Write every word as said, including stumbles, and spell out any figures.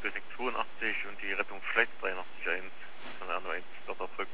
Technik zweiundachtzig und die Rettung Flex dreiundachtzig eins. Keine Ahnung, eins dort erfolgt.